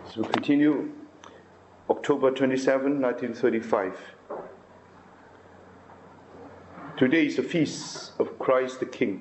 So we continue, October 27, 1935. Today is the feast of Christ the King.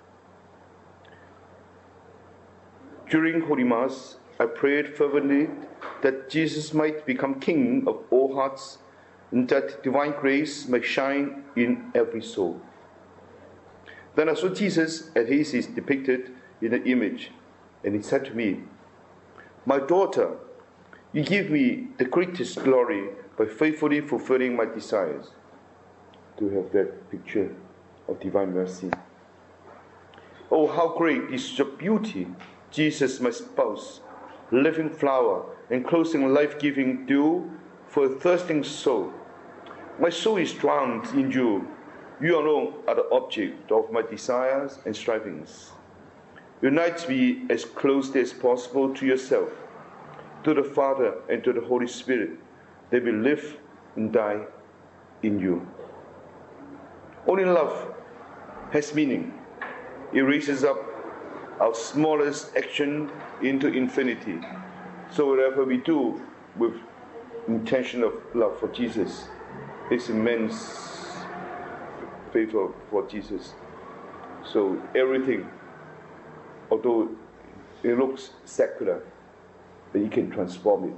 During Holy Mass, I prayed fervently that Jesus might become King of all hearts and that divine grace might shine in every soul. Then I saw Jesus as he is depicted in the image, and he said to me, "My daughter, you give me the greatest glory by faithfully fulfilling my desires." To have that picture of divine mercy. Oh, how great is your beauty, Jesus, my spouse, living flower, enclosing life-giving dew for a thirsting soul. My soul is drowned in you. You alone are the object of my desires and strivings. Unite me as closely as possible to yourself, to the Father and to the Holy Spirit, that we live and die in you. Only love has meaning. It raises up our smallest action into infinity. So whatever we do with intention of love for Jesus is immense favor for Jesus. So everything, although it looks secular, but He can transform it.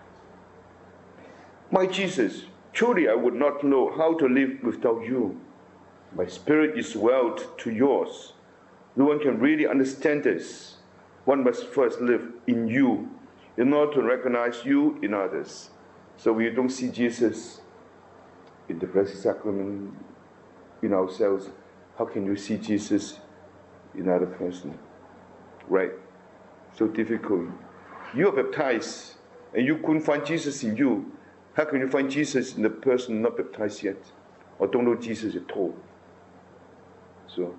My Jesus, truly I would not know how to live without you. My spirit is welled to yours. No one can really understand this. One must first live in you in order to recognize you in others. So we don't see Jesus in the Blessed Sacrament in ourselves. How can you see Jesus in another person? Right? So difficult. You are baptized and you couldn't find Jesus in you. How can you find Jesus in the person not baptized yet or don't know Jesus at all? So,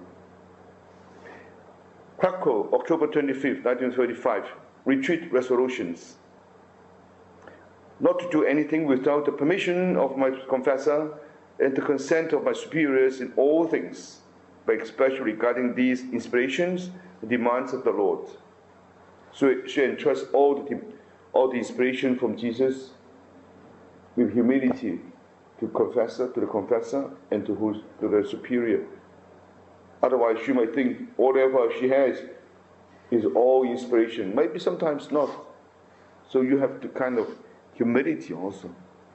Krakow, October 25th, 1935, retreat resolutions. Not to do anything without the permission of my confessor and the consent of my superiors in all things, but especially regarding these inspirations and demands of the Lord. So she entrusts all the inspiration from Jesus with humility to the confessor, and to the superior. Otherwise, she might think whatever she has is all inspiration. Maybe sometimes not. So you have to kind of humility also.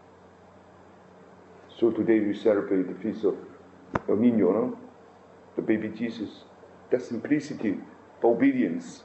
So today we celebrate the feast of El Niño, no? The baby Jesus. That simplicity, obedience.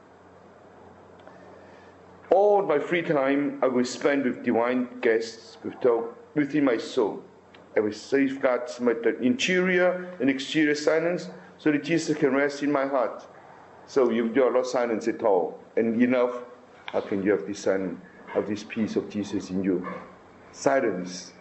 All my free time I will spend with divine guests within my soul. I will safeguard my interior and exterior silence so that Jesus can rest in my heart. So you are not silence at all. And enough, how can you have this silence, have this peace of Jesus in you? Silence.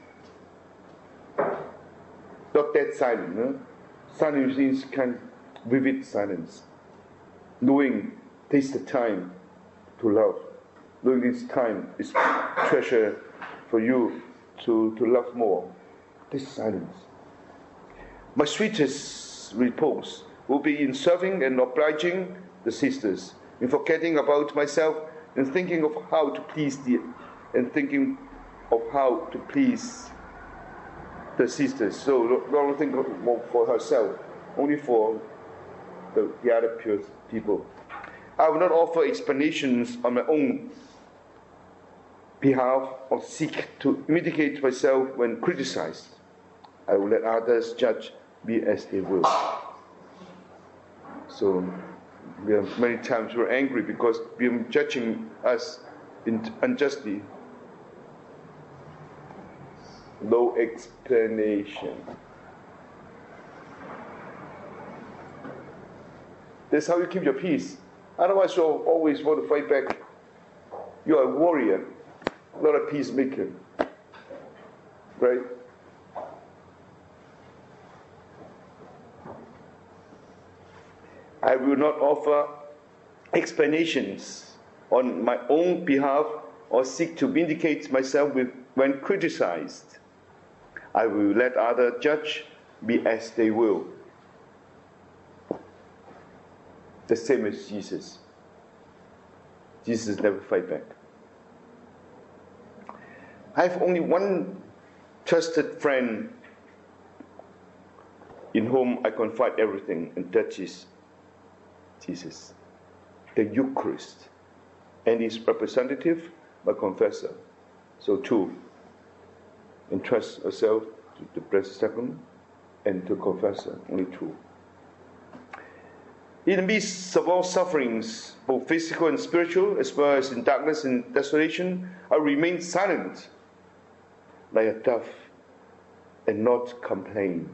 Not that silence, no? Silence means kind of vivid silence. Knowing this is the time to love. Knowing this time is treasure for you to love more. This silence. My sweetest repose will be in serving and obliging the sisters, in forgetting about myself and thinking of how to please the sisters. So don't think for herself, only for the other pure people. I will not offer explanations on my own behalf or seek to mitigate myself when criticized. I will let others judge me as they will. So many times we're angry because we're judging us unjustly. No explanation. That's how you keep your peace. Otherwise you'll always want to fight back. You are a warrior, not a peacemaker. Right? I will not offer explanations on my own behalf or seek to vindicate myself when criticized. I will let others judge me as they will. The same as Jesus. Jesus never fight back. I have only one trusted friend in whom I confide everything, and that is Jesus, the Eucharist, and his representative, my confessor. So two, entrust yourself to the Blessed Sacrament and to confessor, only two. In the midst of all sufferings, both physical and spiritual, as well as in darkness and desolation, I remain silent, like a dove, and not complain.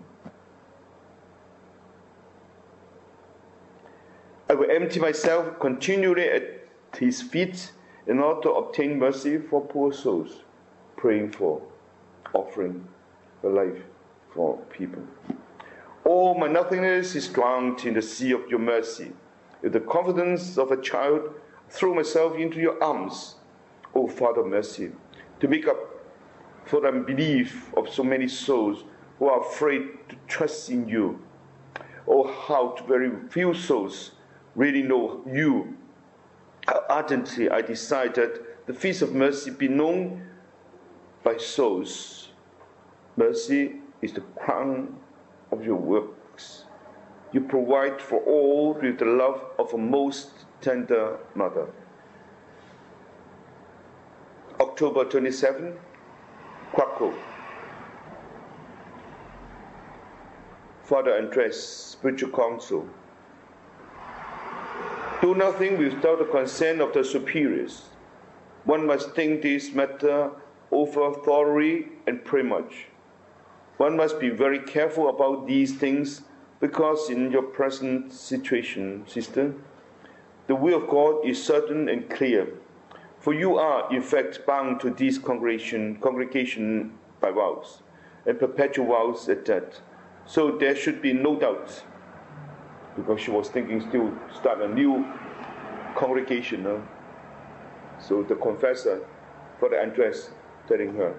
I will empty myself continually at his feet in order to obtain mercy for poor souls, praying for, offering the life for people. All my nothingness is drowned in the sea of your mercy. With the confidence of a child, I throw myself into your arms, O Father of mercy, to make up for the unbelief of so many souls who are afraid to trust in you. Oh, how very few souls really know you. How ardently I desire that the feast of mercy be known by souls. Mercy is the crown of your works. You provide for all with the love of a most tender mother. October 27, Krakow. Father Andres, Spiritual Counsel. Do nothing without the consent of the superiors. One must think this matter over thoroughly and pray much. One must be very careful about these things because in your present situation, sister, the will of God is certain and clear. For you are, in fact, bound to this congregation by vows, and perpetual vows at that. So there should be no doubt, because she was thinking still start a new congregation. So the confessor, Father Andres, telling her,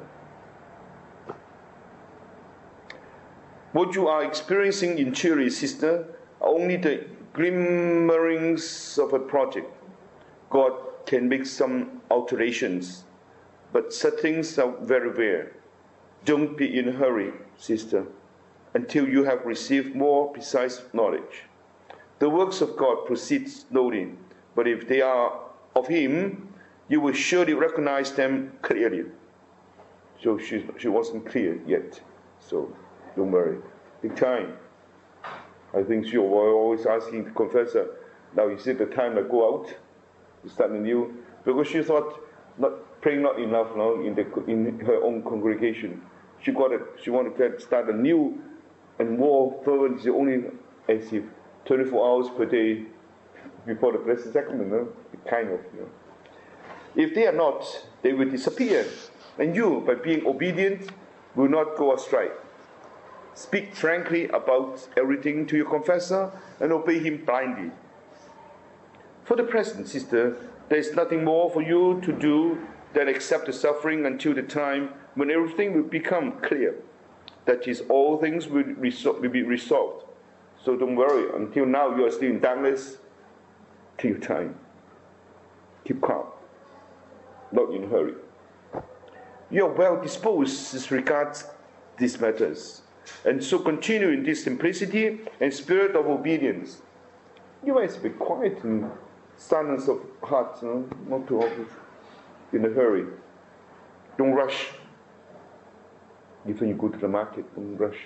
what you are experiencing in Chile, sister, are only the glimmerings of a project. God can make some alterations, but such things are very rare. Don't be in a hurry, sister, until you have received more precise knowledge. The works of God proceed slowly, but if they are of Him, you will surely recognize them clearly. So she wasn't clear yet, so don't worry. Take time. I think she was always asking the confessor, now is it the time to go out, to start anew? Because she thought praying not enough now in her own congregation. She wanted to start anew and more fervent, only as if 24 hours per day before the Blessed Sacrament, kind of. If they are not, they will disappear. And you, by being obedient, will not go astray. Speak frankly about everything to your confessor and obey him blindly. For the present, sister, there is nothing more for you to do than accept the suffering until the time when everything will become clear. That is, all things will be resolved. So don't worry. Until now, you are still in darkness. Take your time. Keep calm. Not in a hurry. You are well disposed as regards these matters. And so continue in this simplicity and spirit of obedience. You must be quiet and silence of heart, not too obvious, in a hurry. Don't rush. Even you go to the market, don't rush.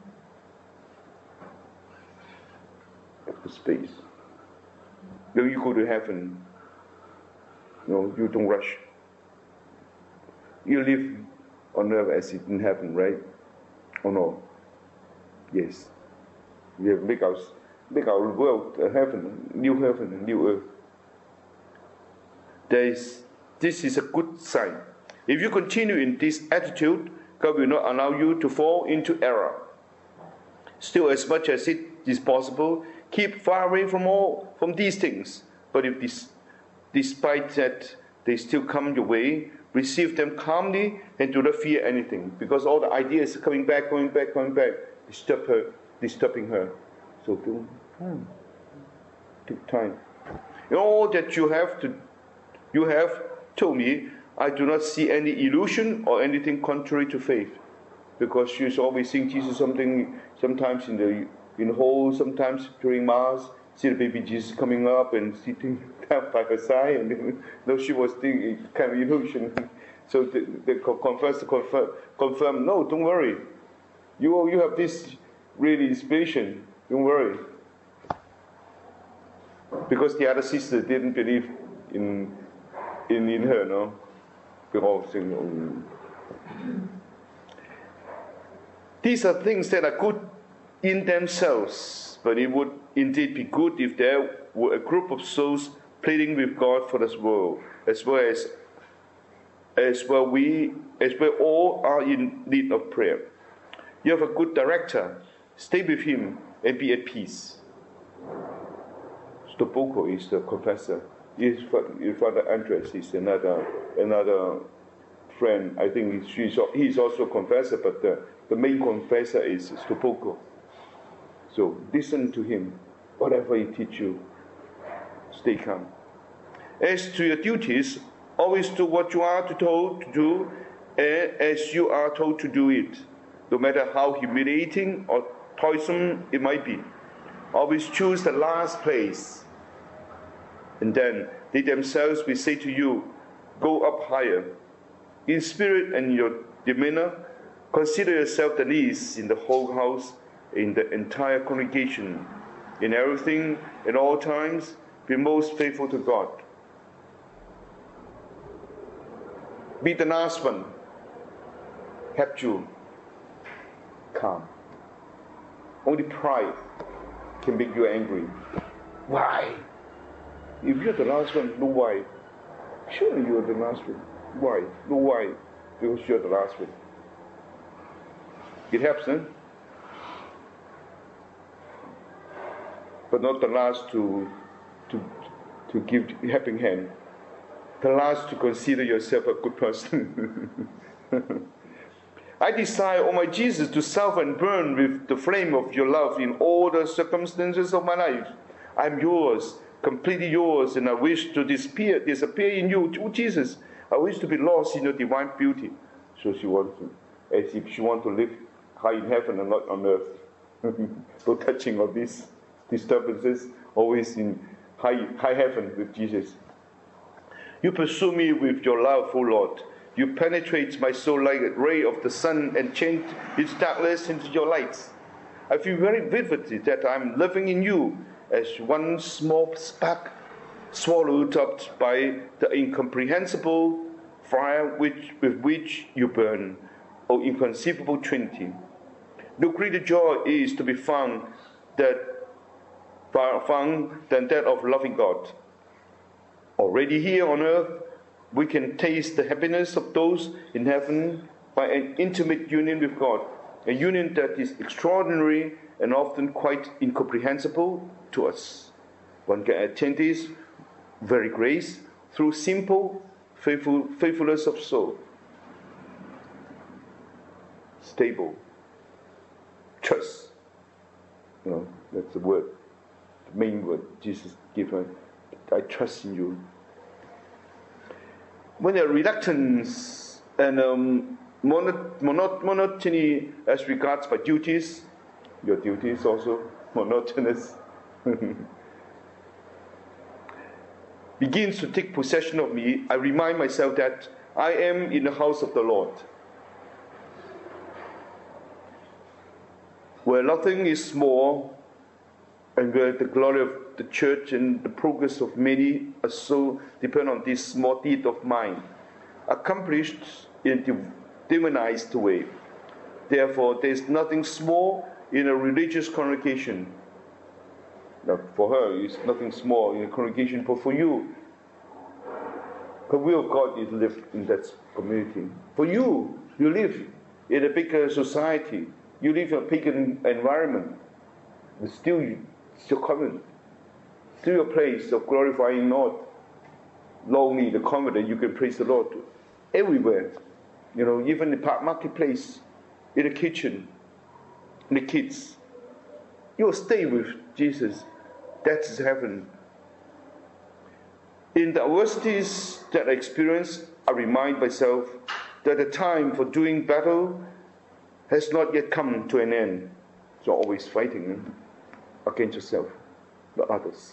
Have the space. When you go to heaven, you don't rush. You live on earth as in heaven, right? Or no? Yes. We have make our world a heaven and new earth. This is a good sign. If you continue in this attitude, God will not allow you to fall into error. Still, as much as it is possible, keep far away from these things. But if despite that they still come your way, receive them calmly and do not fear anything, because all the ideas are coming back, disturbing her. So take time. In all that you have told me I do not see any illusion or anything contrary to faith, because she's always seeing Jesus sometimes in the hall, sometimes during Mass, see the baby Jesus coming up and sitting down by her side, and she was thinking kind of illusion. So the confessor confirm, no, don't worry, you have this really inspiration, don't worry, because the other sister didn't believe in her, no. These are things that are good in themselves, but it would indeed be good if there were a group of souls pleading with God for this world, as we all are in need of prayer. You have a good director, stay with him and be at peace. Stopoko is the confessor. Father Andres is another friend. I think he's also a confessor, but the main confessor is Stopoko. So listen to him. Whatever he teach you, stay calm. As to your duties, always do what you are told to do, as you are told to do it, no matter how humiliating or toilsome it might be. Always choose the last place. And then they themselves will say to you, go up higher. In spirit and your demeanor, consider yourself the least in the whole house, in the entire congregation. In everything, at all times, be most faithful to God. Be the last one. Help you calm. Only pride can make you angry. Why? If you're the last one, no why. Surely you're the last one. Why? No why. Because you're the last one. It helps, huh? But not the last to give helping hand. The last to consider yourself a good person. I desire, O my Jesus, to serve and burn with the flame of your love in all the circumstances of my life. I'm yours, completely yours, and I wish to disappear in you, oh Jesus. I wish to be lost in your divine beauty. So she wants to, as if she wants to live high in heaven and not on earth. No touching of these disturbances, always in high heaven with Jesus. You pursue me with your love, O Lord. You penetrate my soul like a ray of the sun and change its darkness into your light. I feel very vividly that I'm living in you as one small spark swallowed up by the incomprehensible fire with which you burn, O inconceivable Trinity. No greater joy is to be found than that of loving God. Already here on earth, we can taste the happiness of those in heaven by an intimate union with God, a union that is extraordinary and often quite incomprehensible to us. One can attain this very grace through simple faithfulness of soul. Stable. Trust. That's the word, the main word Jesus gave us. I trust in you. When there are reluctance and monotony as regards my duties, your duty is also monotonous, begins to take possession of me, I remind myself that I am in the house of the Lord, where nothing is small, and where the glory of the church and the progress of many are so depend on this small deed of mine, accomplished in a divinized way. Therefore, there is nothing small in a religious congregation. Now, for her, it's nothing small in a congregation, but for you, the will of God is lived in that community. For you, you live in a bigger society. You live in a pagan environment, but still common. Still your place of glorifying Lord. Not only the convent, you can praise the Lord everywhere. Even the marketplace, in the kitchen, in the kids. You'll stay with Jesus. That's heaven. In the adversities that I experienced I remind myself that the time for doing battle has not yet come to an end. So always fighting against yourself, not others.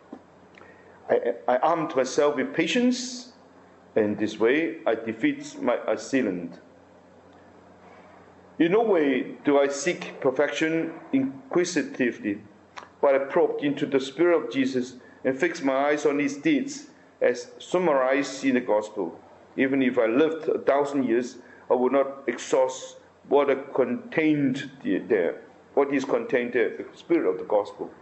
I armed myself with patience, and this way I defeat my assailant. In no way do I seek perfection inquisitively, but I probed into the Spirit of Jesus and fixed my eyes on His deeds as summarized in the Gospel. Even if I lived 1,000 years, I would not exhaust what is contained there, the Spirit of the Gospel.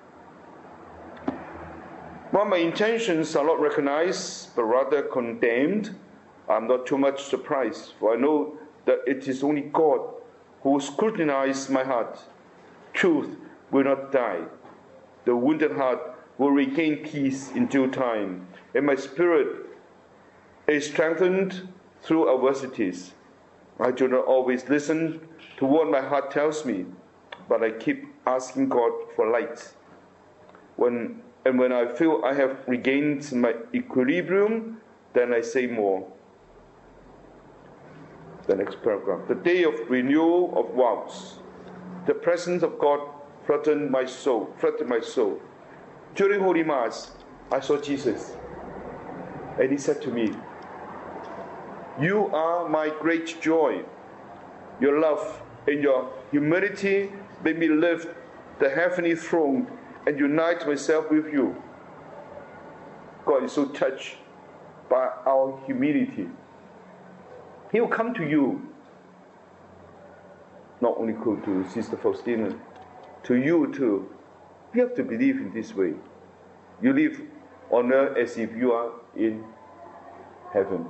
While my intentions are not recognized, but rather condemned, I am not too much surprised, for I know that it is only God who scrutinizes my heart. Truth will not die. The wounded heart will regain peace in due time, and my spirit is strengthened through adversities. I do not always listen to what my heart tells me, but I keep asking God for light. When I feel I have regained my equilibrium, then I say more. The next paragraph. The day of renewal of vows. The presence of God flooded my soul. During Holy Mass, I saw Jesus, and He said to me, "You are my great joy. Your love and your humility made me lift the heavenly throne and unite myself with you." God is so touched by our humility. He will come to you, not only to Sister Faustina, to you too. You have to believe in this way. You live on earth as if you are in heaven.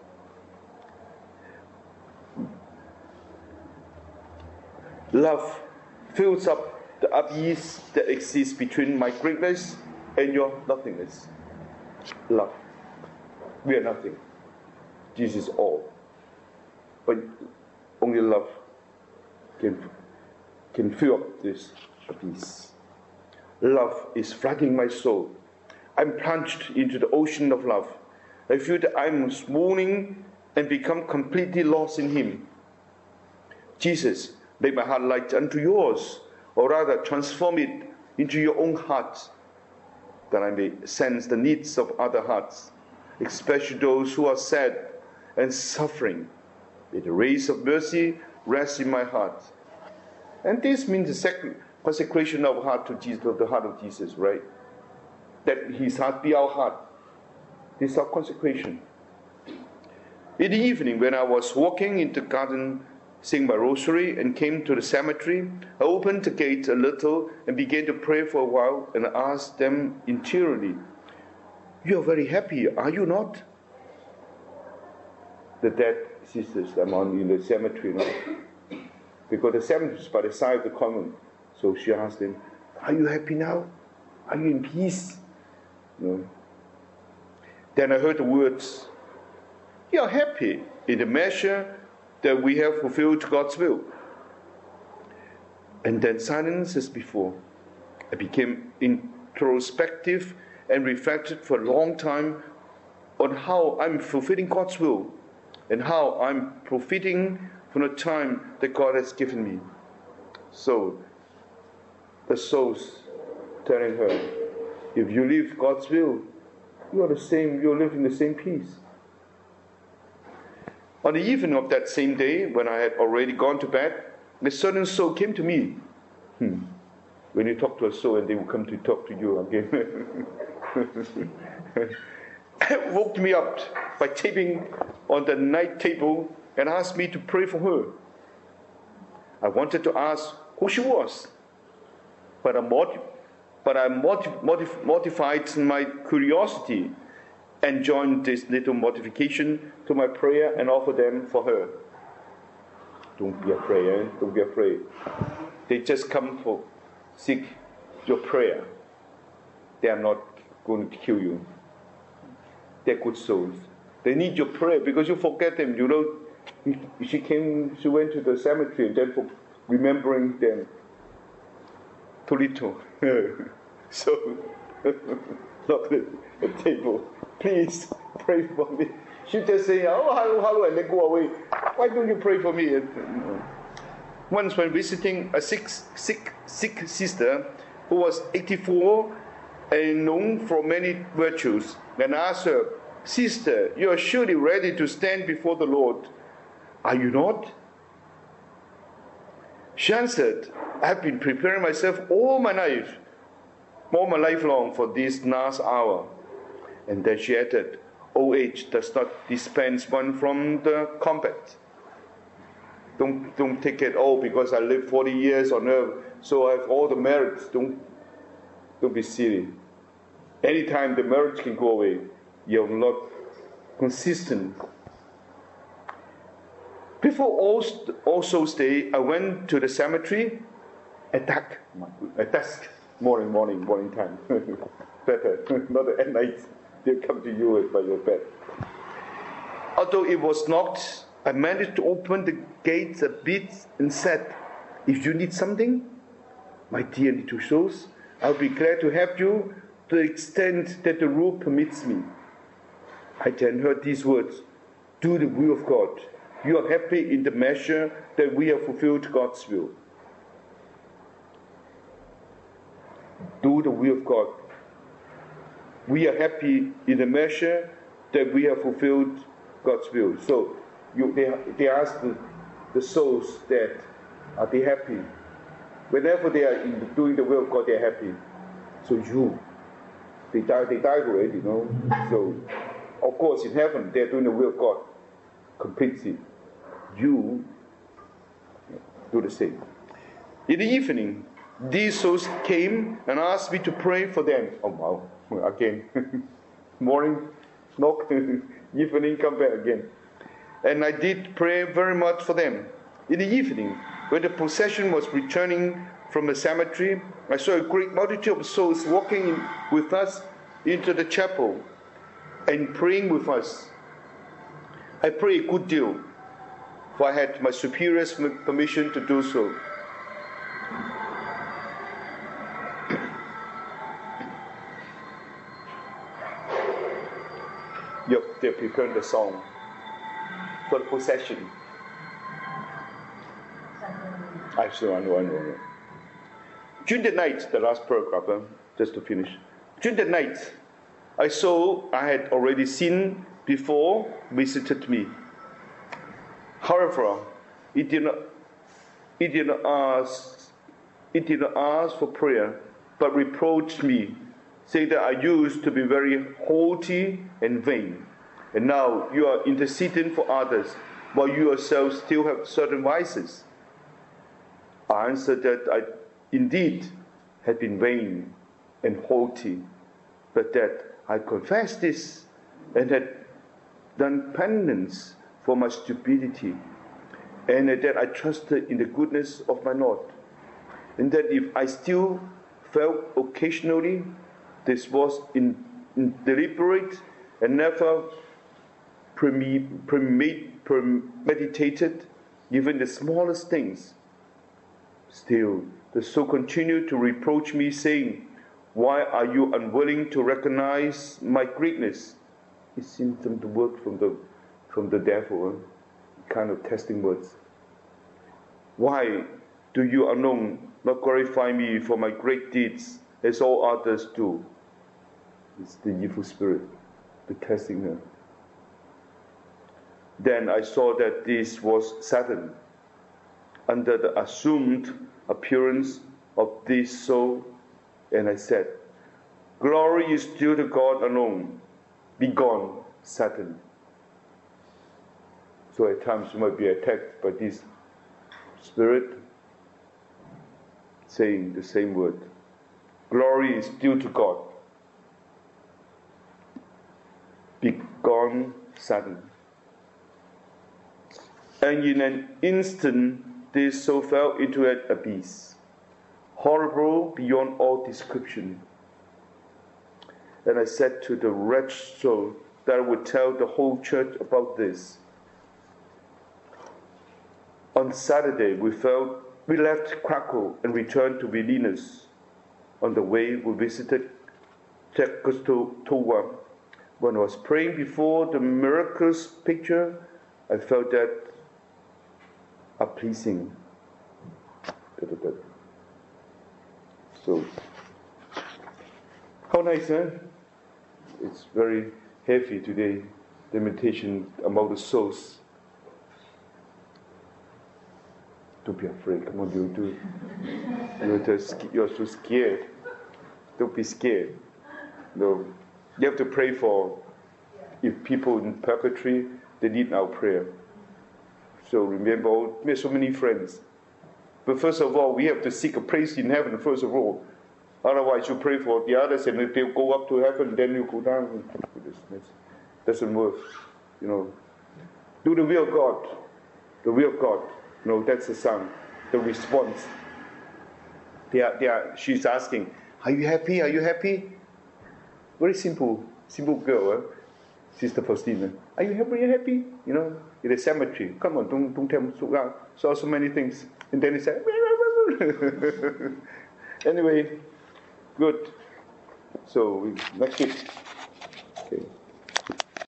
Love fills up the abyss that exists between my greatness and your nothingness. Love. We are nothing. Jesus is all. But only love can fill up this abyss. Love is flooding my soul. I'm plunged into the ocean of love. I feel that I'm swooning and become completely lost in Him. Jesus, make my heart like unto yours, or rather transform it into your own heart, that I may sense the needs of other hearts, especially those who are sad and suffering. May the rays of mercy rest in my heart. And this means the second consecration of heart to Jesus, of the heart of Jesus, right? That His heart be our heart. This is our consecration. In the evening, when I was walking in the garden, saying my rosary, and came to the cemetery, I opened the gate a little and began to pray for a while, and asked them interiorly, "You are very happy, are you not?" The dead sisters among in the cemetery now, because the cemetery is by the side of the convent. So she asked them, "Are you happy now? Are you in peace?" No. Then I heard the words, "You are happy in the measure that we have fulfilled God's will." And then silence as before. I became introspective and reflected for a long time on how I'm fulfilling God's will and how I'm profiting from the time that God has given me. So the soul's telling her, if you live God's will, you live in the same peace. On the evening of that same day, when I had already gone to bed, a certain soul came to me. When you talk to a soul and they will come to talk to you again. Woke me up by tapping on the night table and asked me to pray for her. I wanted to ask who she was, but I mortified my curiosity and joined this little mortification to my prayer and offered them for her. Don't be afraid, Don't be afraid. They just come for seek your prayer. They are not going to kill you. They're good souls. They need your prayer because you forget them. You know, she went to the cemetery and then for remembering them. Too little. So, look at the table. Please pray for me. She just say, oh, hello, and then go away. Why don't you pray for me? Once when visiting a sick sister who was 84 and known for many virtues, and asked her, Sister, you are surely ready to stand before the Lord. Are you not? She answered, I have been preparing myself all my life long for this last hour. And then she added, old age does not dispense one from the combat. Don't take it, because I lived 40 years on earth, so I have all the merits. Don't be silly. Anytime the merits can go away, you're not consistent. Before All Souls Day, I went to the cemetery at dusk, morning time. Better, not at night. They come to you by your bed. Although it was locked, I managed to open the gates a bit and said, if you need something, my dear little souls, I'll be glad to help you to the extent that the rule permits me. I then heard these words, do the will of God. You are happy in the measure that we have fulfilled God's will. Do the will of God. We are happy in the measure that we have fulfilled God's will. So they ask the souls that, are they happy? Whenever they are doing the will of God, they are happy. So they died already, So, of course, in heaven, they are doing the will of God completely. You do the same. In the evening, these souls came and asked me to pray for them. Oh, wow. Again. Morning, knock, evening, come back again. And I did pray very much for them. In the evening, when the procession was returning from the cemetery, I saw a great multitude of souls walking with us into the chapel and praying with us. I prayed a good deal, for I had my superior's permission to do so. They're preparing the song for the procession. I know. During the night, the last paragraph, just to finish. During the night, I had already seen before visited me. However, it did not ask for prayer, but reproached me, saying that I used to be very haughty and vain. And now you are interceding for others, while you yourselves still have certain vices. I answered that I indeed had been vain and haughty, but that I confessed this and had done penance for my stupidity, and that I trusted in the goodness of my Lord, and that if I still felt occasionally this was deliberate and never premeditated, even the smallest things. Still, the soul continued to reproach me, saying, why are you unwilling to recognize my greatness? It seems to work from the devil, kind of testing words. Why do you alone not glorify me for my great deeds as all others do? It's the evil spirit, the testing her. Then I saw that this was Satan, under the assumed appearance of this soul, and I said, glory is due to God alone. Be gone, Satan. So at times you might be attacked by this spirit, saying the same word. Glory is due to God. Be gone, Satan. And in an instant, this soul fell into an abyss, horrible beyond all description. And I said to the wretched soul that I would tell the whole church about this. On Saturday, we left Krakow and returned to Vilnius. On the way, we visited Czechoslovakia, when I was praying before the miracles picture, I felt that are pleasing. So, how nice, huh? It's very heavy today, the meditation about the souls. Don't be afraid. Come on, you're so scared. Don't be scared. No, you have to pray for, if people in purgatory, they need our prayer. So remember, we have so many friends. But first of all, we have to seek a place in heaven first of all. Otherwise, you pray for the others, and if they go up to heaven, then you go down. It doesn't work. Do the will of God. The will of God. That's the song. The response. She's asking, "Are you happy? Are you happy?" Very simple girl, huh? Sister Faustina. Are you happy? Are you happy? In the cemetery. Come on, don't tell me so many things. And then he said, anyway, good. So next week. Okay.